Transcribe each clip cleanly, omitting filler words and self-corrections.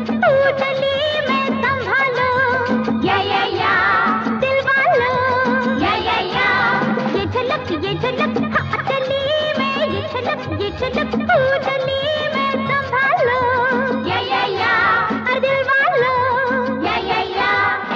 totally मैं संभालो, या दिल वालो, या ये झलक हाँ चली मैं, ये झलक टूटली मैं संभालो, या दिल वालो, या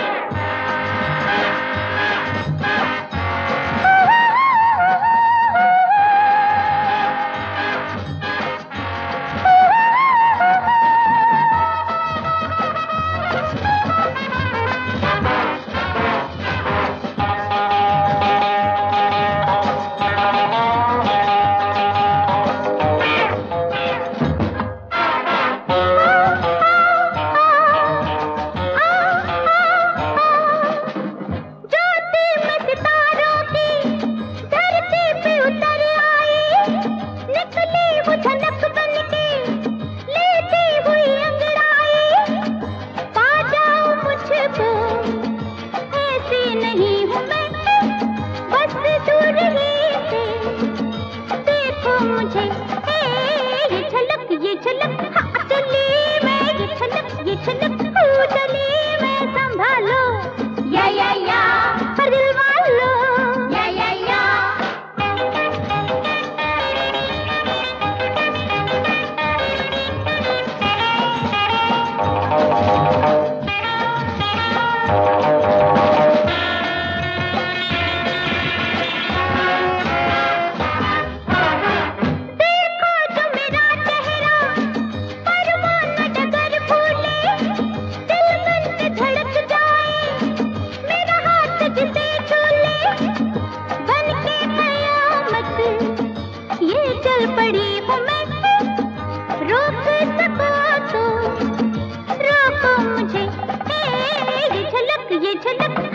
ये झलक हाँ चली मैं, ये झलक टूटली मैं संभालो, या हर दिल वालो, या चल पड़ी हूँ मैं, रोक सको तो रोको मुझे, ये झलक